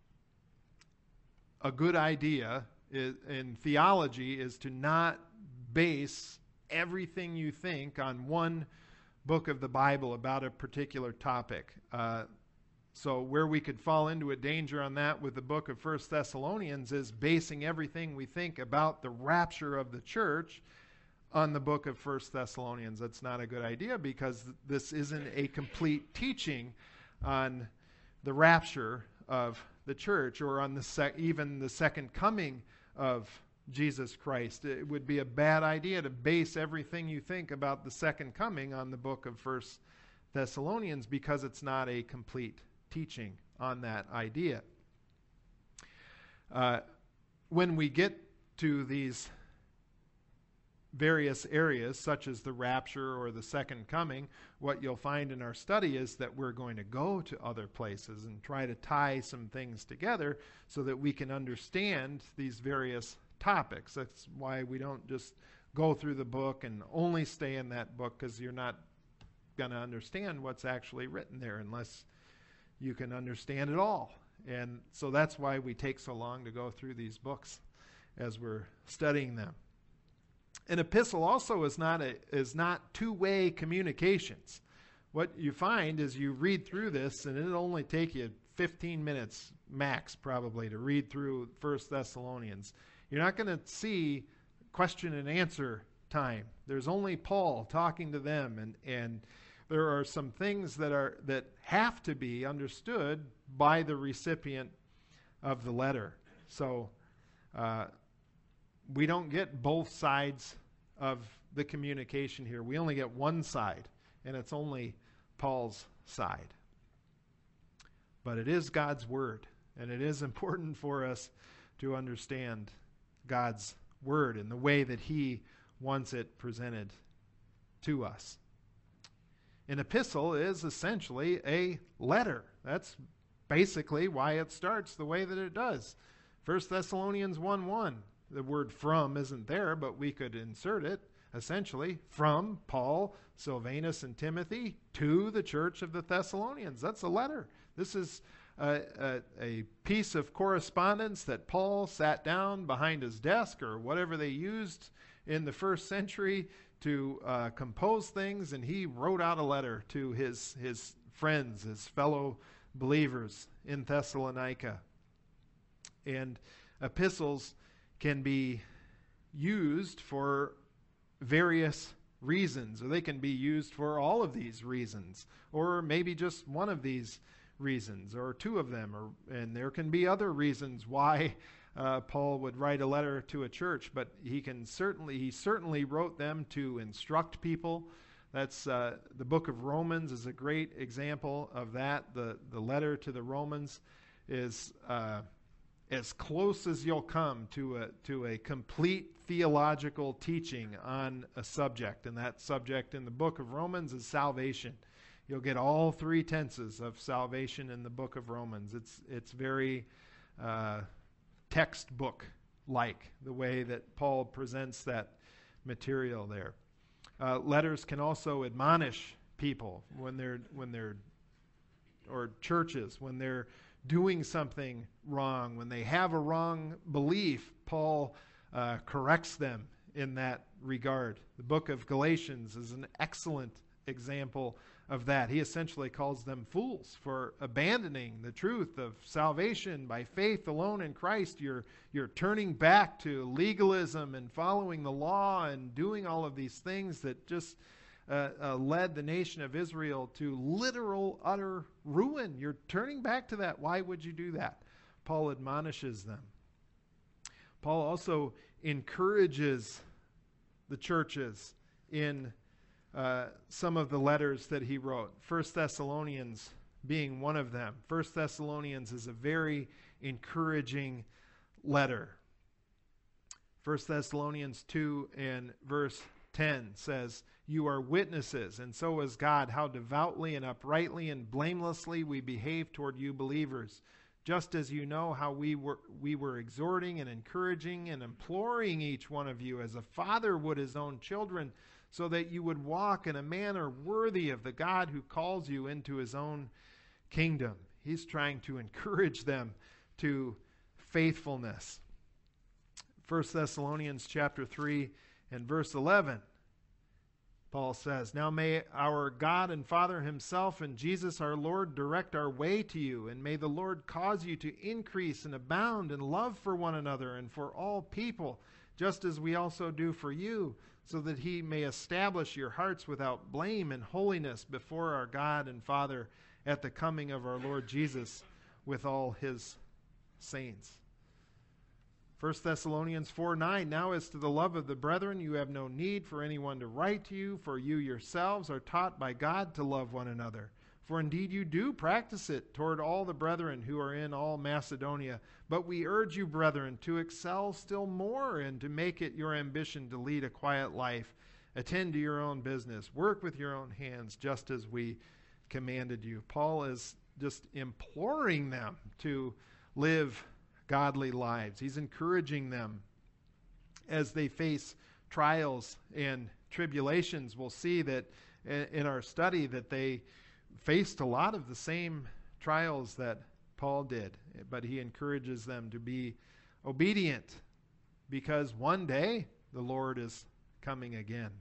A good idea in theology is to not base everything you think on one book of the Bible about a particular topic. So where we could fall into a danger on that with the book of 1 Thessalonians is basing everything we think about the rapture of the church on the book of 1 Thessalonians. That's not a good idea, because this isn't a complete teaching on the rapture of the church, or on even the second coming of Jesus Christ. It would be a bad idea to base everything you think about the second coming on the book of 1 Thessalonians, because it's not a complete teaching on that idea. When we get to these various areas, such as the rapture or the second coming, what you'll find in our study is that we're going to go to other places and try to tie some things together so that we can understand these various topics. That's why we don't just go through the book and only stay in that book, because you're not going to understand what's actually written there unless you can understand it all. And so that's why we take so long to go through these books as we're studying them. An epistle also is not two-way communications. What you find is you read through this, and it'll only take you 15 minutes max probably to read through 1 Thessalonians. You're not going to see question and answer time. There's only Paul talking to them, and there are some things that have to be understood by the recipient of the letter. So we don't get both sides of the communication here. We only get one side, and it's only Paul's side. But it is God's word, and it is important for us to understand God's word in the way that he wants it presented to us. An epistle is essentially a letter. That's basically why it starts the way that it does. 1 Thessalonians 1:1. The word from isn't there, but we could insert it. Essentially, from Paul, Silvanus, and Timothy to the church of the Thessalonians. That's a letter. This is a piece of correspondence that Paul sat down behind his desk or whatever they used in the first century to compose things, and he wrote out a letter to his friends, his fellow believers in Thessalonica. And epistles can be used for various reasons, or they can be used for all of these reasons, or maybe just one of these reasons, or two of them, and there can be other reasons why Paul would write a letter to a church, but he certainly wrote them to instruct people. That's the book of Romans is a great example of that. The letter to the Romans is as close as you'll come to a complete theological teaching on a subject, and that subject in the book of Romans is salvation. You'll get all three tenses of salvation in the book of Romans. It's very textbook-like, the way that Paul presents that material there. Letters can also admonish people when they're or churches when they're doing something wrong, when they have a wrong belief. Paul corrects them in that regard. The book of Galatians is an excellent example of that. He essentially calls them fools for abandoning the truth of salvation by faith alone in Christ. You're turning back to legalism and following the law and doing all of these things that just led the nation of Israel to literal, utter ruin. You're turning back to that. Why would you do that? Paul admonishes them. Paul also encourages the churches in some of the letters that he wrote. 1 Thessalonians being one of them. 1 Thessalonians is a very encouraging letter. 1 Thessalonians 2 and verse 10 says, "You are witnesses, and so is God, how devoutly and uprightly and blamelessly we behave toward you believers, just as you know how we were exhorting and encouraging and imploring each one of you as a father would his own children, so that you would walk in a manner worthy of the God who calls you into his own kingdom." He's trying to encourage them to faithfulness. 1 Thessalonians chapter 3 and verse 11, Paul says, "Now may our God and Father himself and Jesus our Lord direct our way to you, and may the Lord cause you to increase and abound in love for one another and for all people, just as we also do for you, so that he may establish your hearts without blame and holiness before our God and Father at the coming of our Lord Jesus with all his saints." 1 Thessalonians 4:9, "Now as to the love of the brethren, you have no need for anyone to write to you, for you yourselves are taught by God to love one another. For indeed you do practice it toward all the brethren who are in all Macedonia. But we urge you, brethren, to excel still more and to make it your ambition to lead a quiet life. Attend to your own business. Work with your own hands, just as we commanded you." Paul is just imploring them to live godly lives. He's encouraging them as they face trials and tribulations. We'll see that in our study that they faced a lot of the same trials that Paul did, but he encourages them to be obedient because one day the Lord is coming again.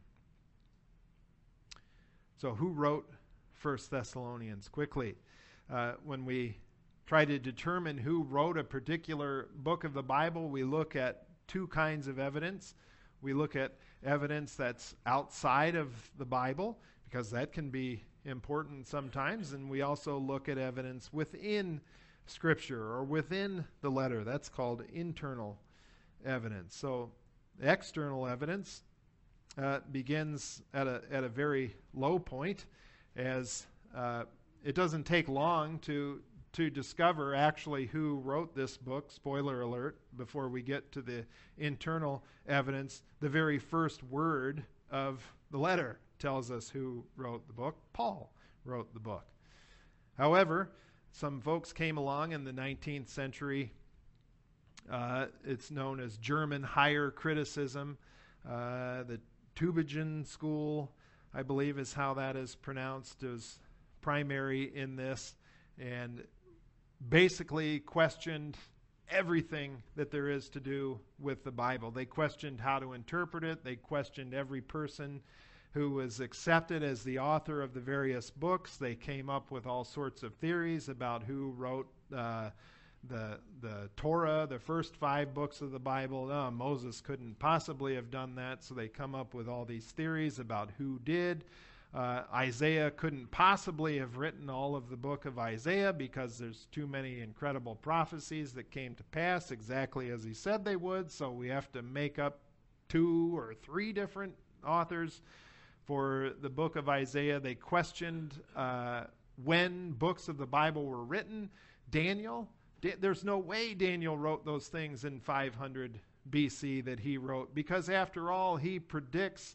So who wrote 1 Thessalonians? Quickly, when we try to determine who wrote a particular book of the Bible, we look at two kinds of evidence. We look at evidence that's outside of the Bible, because that can be important sometimes, and we also look at evidence within Scripture or within the letter. That's called internal evidence. So external evidence begins at a very low point, as it doesn't take long to discover actually who wrote this book. Spoiler alert, before we get to the internal evidence, the very first word of the letter tells us who wrote the book. Paul wrote the book. However, some folks came along in the 19th century. It's known as German higher criticism. The Tübingen School, I believe is how that is pronounced, is primary in this, and basically questioned everything that there is to do with the Bible. They questioned how to interpret it. They questioned every person who was accepted as the author of the various books. They came up with all sorts of theories about who wrote the Torah, the first 5 books of the Bible. Moses couldn't possibly have done that, so they come up with all these theories about who did. Isaiah couldn't possibly have written all of the book of Isaiah because there's too many incredible prophecies that came to pass exactly as he said they would, so we have to make up 2 or 3 different authors for the book of Isaiah. They questioned when books of the Bible were written. Daniel, there's no way Daniel wrote those things in 500 BC that he wrote, because after all, he predicts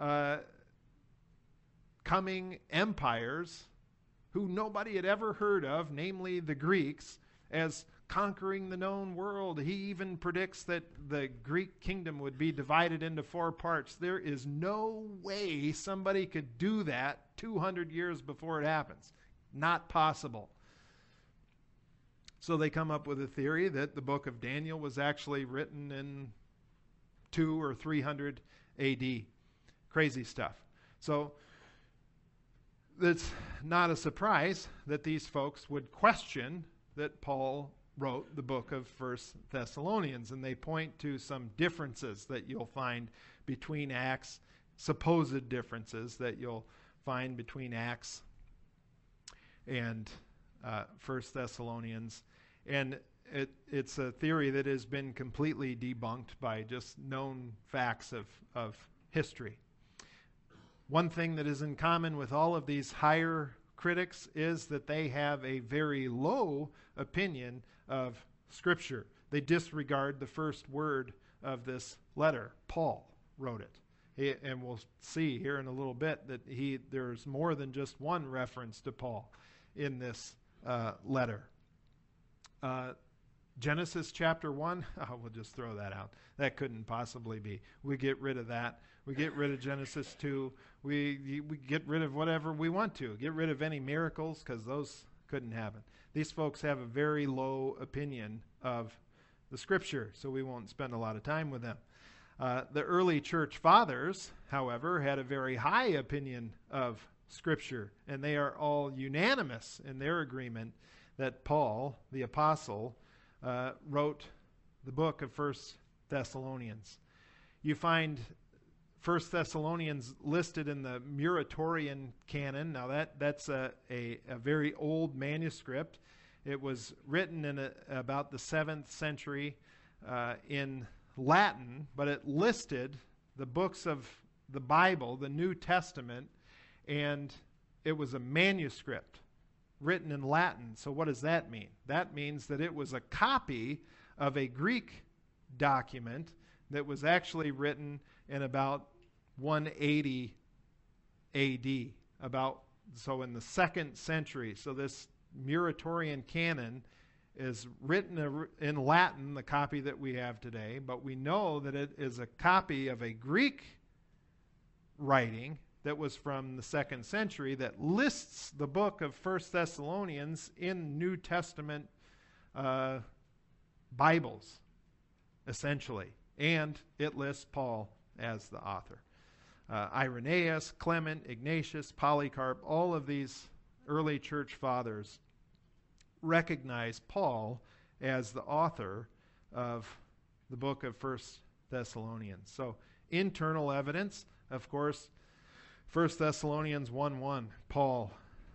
coming empires who nobody had ever heard of, namely the Greeks, as conquering the known world. He even predicts that the Greek kingdom would be divided into 4 parts. There is no way somebody could do that 200 years before it happens. Not possible. So they come up with a theory that the book of Daniel was actually written in 200 or 300 AD. Crazy stuff. So it's not a surprise that these folks would question that Paul wrote the book of 1 Thessalonians, and they point to some differences that you'll find between Acts, supposed differences that you'll find between Acts and 1 Thessalonians. And it's a theory that has been completely debunked by just known facts of history. One thing that is in common with all of these higher critics is that they have a very low opinion of Scripture. They disregard the first word of this letter. Paul wrote it. And we'll see here in a little bit that there's more than just one reference to Paul in this letter. Genesis chapter 1, we'll just throw that out. That couldn't possibly be. We get rid of that. We get rid of Genesis 2. We get rid of whatever we want to. Get rid of any miracles, because those couldn't happen. These folks have a very low opinion of the Scripture, so we won't spend a lot of time with them. The early church fathers, however, had a very high opinion of Scripture, and they are all unanimous in their agreement that Paul, the apostle, wrote the book of 1 Thessalonians. You find 1 Thessalonians listed in the Muratorian canon. Now that's a very old manuscript. It was written in about the 7th century in Latin, but it listed the books of the Bible, the New Testament, and it was a manuscript written in Latin. So what does that mean? That means that it was a copy of a Greek document that was actually written in about 180 AD, so in the 2nd century. So this Muratorian canon is written in Latin, the copy that we have today, but we know that it is a copy of a Greek writing that was from the 2nd century that lists the book of 1 Thessalonians in New Testament Bibles, essentially. And it lists Paul as the author. Irenaeus, Clement, Ignatius, Polycarp, all of these early church fathers recognize Paul as the author of the book of 1 Thessalonians. So, internal evidence, of course, 1 Thessalonians 1:1, Paul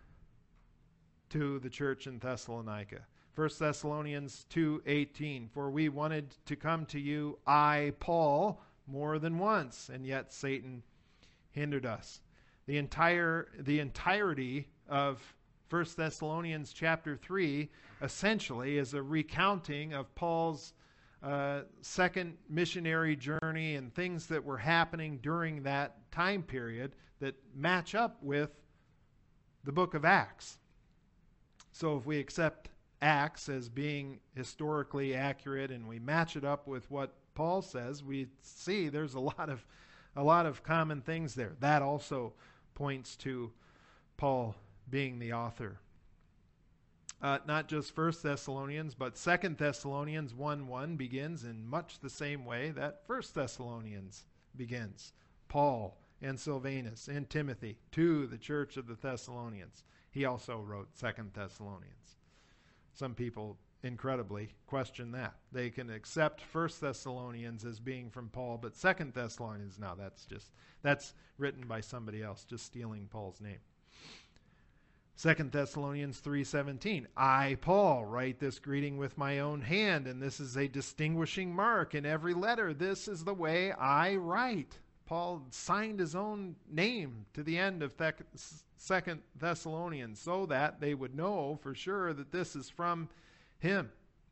to the church in Thessalonica. 1 Thessalonians 2:18, for we wanted to come to you, I, Paul, more than once, and yet Satan hindered us. The entirety of 1 Thessalonians chapter 3 essentially is a recounting of Paul's second missionary journey and things that were happening during that time period that match up with the book of Acts. So if we accept Acts as being historically accurate and we match it up with what Paul says, we see there's a lot of common things there. That also points to Paul being the author. Not just 1 Thessalonians, but 2 Thessalonians 1:1 begins in much the same way that 1 Thessalonians begins. Paul and Silvanus and Timothy to the church of the Thessalonians. He also wrote 2 Thessalonians. Some people, incredibly, question that. They can accept 1 Thessalonians as being from Paul, but 2 Thessalonians, no, that's written by somebody else, just stealing Paul's name. 2 Thessalonians 3:17, I, Paul, write this greeting with my own hand, and this is a distinguishing mark in every letter. This is the way I write. Paul signed his own name to the end of 2 Thessalonians so that they would know for sure that this is from him.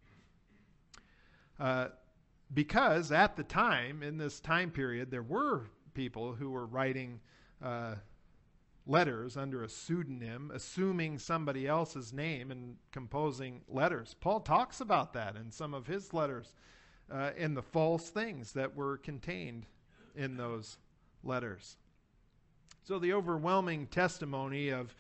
Because at the time, in this time period, there were people who were writing letters under a pseudonym, assuming somebody else's name and composing letters. Paul talks about that in some of his letters, in the false things that were contained in those letters. So the overwhelming testimony of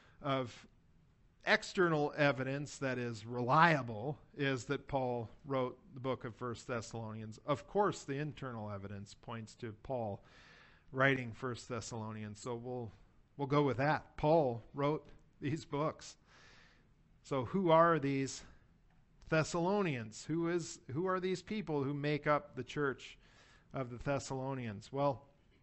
external evidence that is reliable is that Paul wrote the book of 1 Thessalonians. Of course, the internal evidence points to Paul writing 1 Thessalonians. So we'll go with that. Paul wrote these books. So who are these Thessalonians? Who are these people who make up the church of the Thessalonians? Well,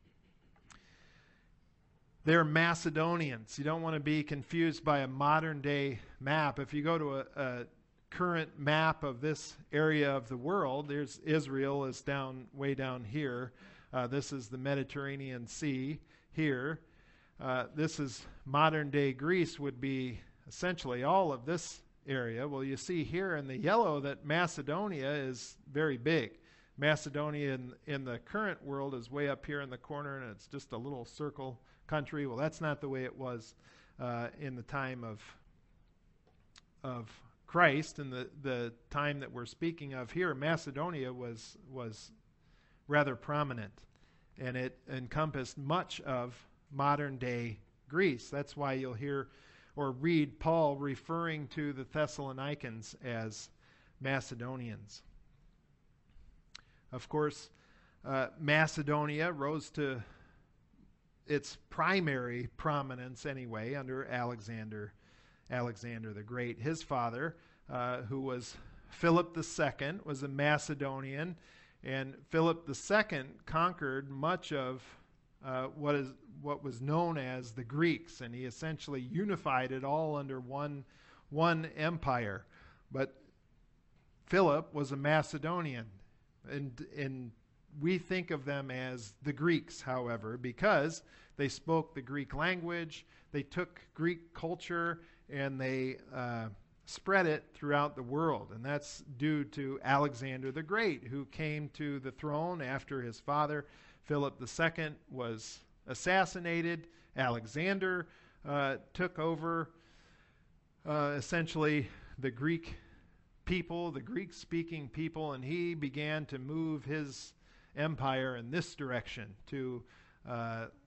they're Macedonians. You don't want to be confused by a modern day map. If you go to a current map of this area of the world, there's Israel is way down here. This is the Mediterranean Sea here. This is modern day Greece, would be essentially all of this area. Well, you see here in the yellow that Macedonia is very big. Macedonia in the current world is way up here in the corner, and it's just a little circle country. Well, that's not the way it was in the time of Christ. In the time that we're speaking of here, Macedonia was rather prominent, and it encompassed much of modern-day Greece. That's why you'll hear or read Paul referring to the Thessalonians as Macedonians. Of course, Macedonia rose to its primary prominence anyway under Alexander the Great. His father, who was Philip II, was a Macedonian, and Philip II conquered much of what was known as the Greeks, and he essentially unified it all under one empire. But Philip was a Macedonian, and we think of them as the Greeks, however, because they spoke the Greek language, they took Greek culture, and they spread it throughout the world. And that's due to Alexander the Great, who came to the throne after his father, Philip II, was assassinated. Alexander took over essentially the Greek people, the Greek-speaking people, and he began to move his empire in this direction to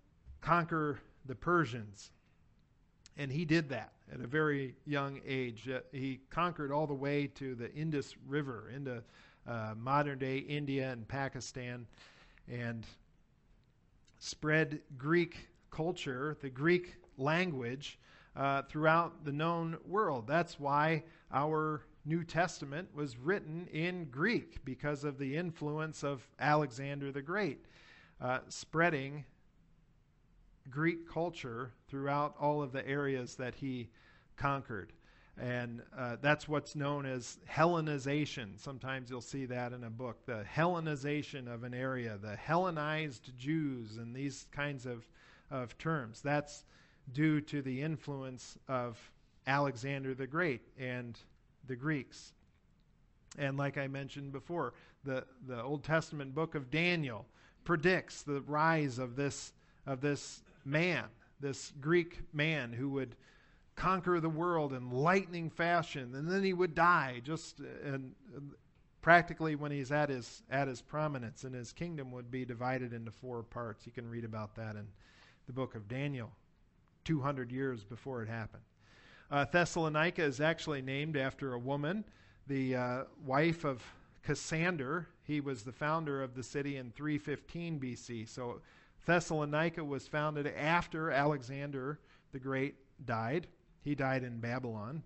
conquer the Persians. And he did that at a very young age. He conquered all the way to the Indus River, into modern-day India and Pakistan, and spread Greek culture, the Greek language, throughout the known world. That's why our New Testament was written in Greek, because of the influence of Alexander the Great, spreading Greek culture throughout all of the areas that he conquered. And that's what's known as Hellenization. Sometimes you'll see that in a book, the Hellenization of an area, the Hellenized Jews, and these kinds of terms. That's due to the influence of Alexander the Great and the Greeks. And like I mentioned before, the Old Testament book of Daniel predicts the rise of this man, this Greek man who would conquer the world in lightning fashion, and then he would die and practically when he's at his prominence, and his kingdom would be divided into 4 parts. You can read about that in the book of Daniel, 200 years before it happened. Thessalonica is actually named after a woman, the wife of Cassander. He was the founder of the city in 315 BC. So Thessalonica was founded after Alexander the Great died. He died in Babylon.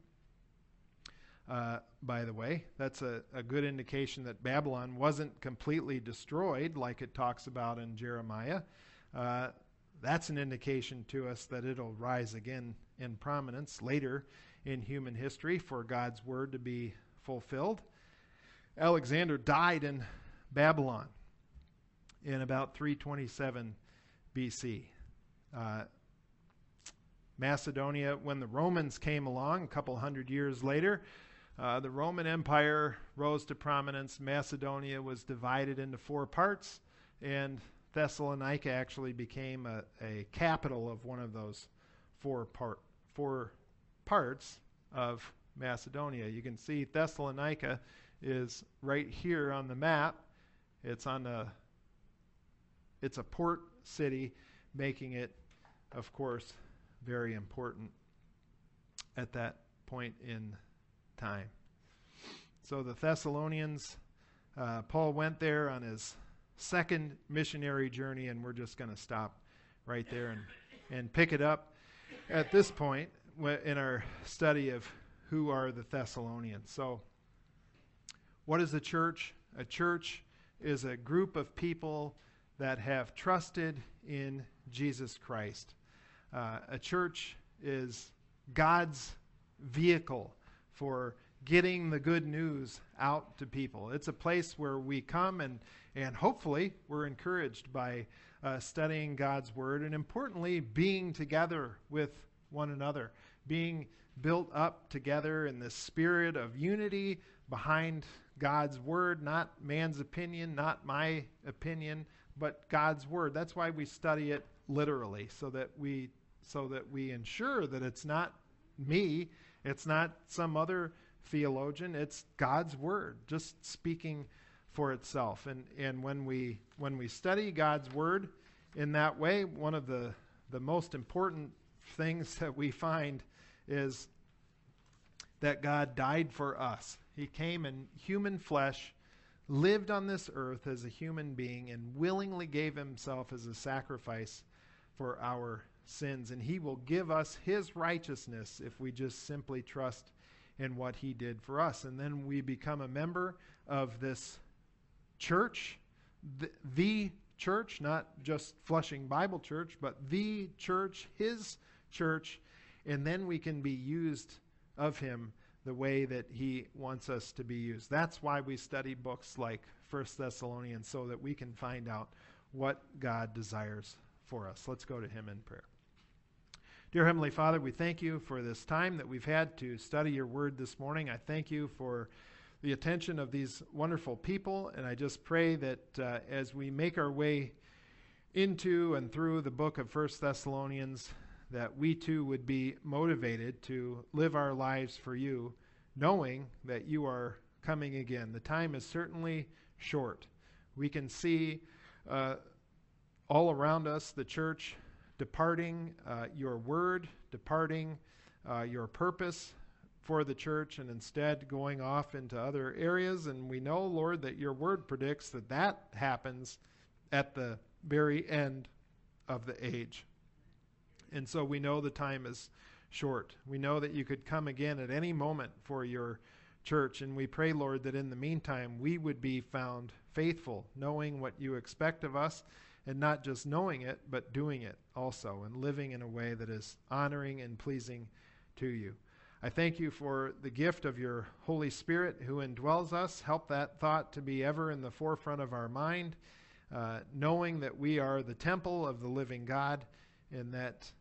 By the way, that's a good indication that Babylon wasn't completely destroyed like it talks about in Jeremiah. That's an indication to us that it'll rise again in prominence later in human history for God's word to be fulfilled. Alexander died in Babylon in about 327 BC. Macedonia, when the Romans came along a couple hundred years later, the Roman Empire rose to prominence. Macedonia was divided into 4 parts, and Thessalonica actually became a capital of one of those 4 parts of Macedonia. You can see Thessalonica is right here on the map. It's a port city, making it, of course, very important at that point in time. So the Thessalonians, Paul went there on his second missionary journey, and we're just going to stop right there and pick it up at this point in our study of who are the Thessalonians. So what is a church? A church is a group of people that have trusted in Jesus Christ. A church is God's vehicle for getting the good news out to people. It's a place where we come and hopefully we're encouraged by studying God's word, and importantly, being together with one another, being built up together in the spirit of unity behind God's word, not man's opinion, not my opinion, but God's word. That's why we study it literally, so that we ensure that it's not me, it's not some other theologian, it's God's word just speaking for itself. And when we study God's word in that way, one of the most important things that we find is that God died for us. He came in human flesh, lived on this earth as a human being, and willingly gave himself as a sacrifice for our sins. And he will give us his righteousness if we just simply trust in what he did for us. And then we become a member of this church, the church, not just Flushing Bible Church, but the church, his church. And then we can be used of him the way that he wants us to be used. That's why we study books like 1 Thessalonians, so that we can find out what God desires for us. Let's go to him in prayer. Dear Heavenly Father, we thank you for this time that we've had to study your word this morning. I thank you for the attention of these wonderful people, and I just pray that as we make our way into and through the book of 1 Thessalonians, that we too would be motivated to live our lives for you, knowing that you are coming again. The time is certainly short. We can see all around us the church departing your word, departing your purpose for the church, and instead going off into other areas. And we know, Lord, that your word predicts that that happens at the very end of the age. And so we know the time is short. We know that you could come again at any moment for your church. And we pray, Lord, that in the meantime we would be found faithful, knowing what you expect of us, and not just knowing it, but doing it also, and living in a way that is honoring and pleasing to you. I thank you for the gift of your Holy Spirit who indwells us. Help that thought to be ever in the forefront of our mind, knowing that we are the temple of the living God, and that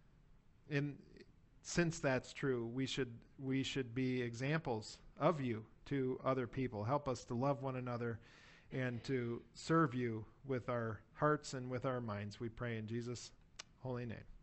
since that's true, we should be examples of you to other people. Help us to love one another and to serve you with our hearts and with our minds. We pray in Jesus' holy name.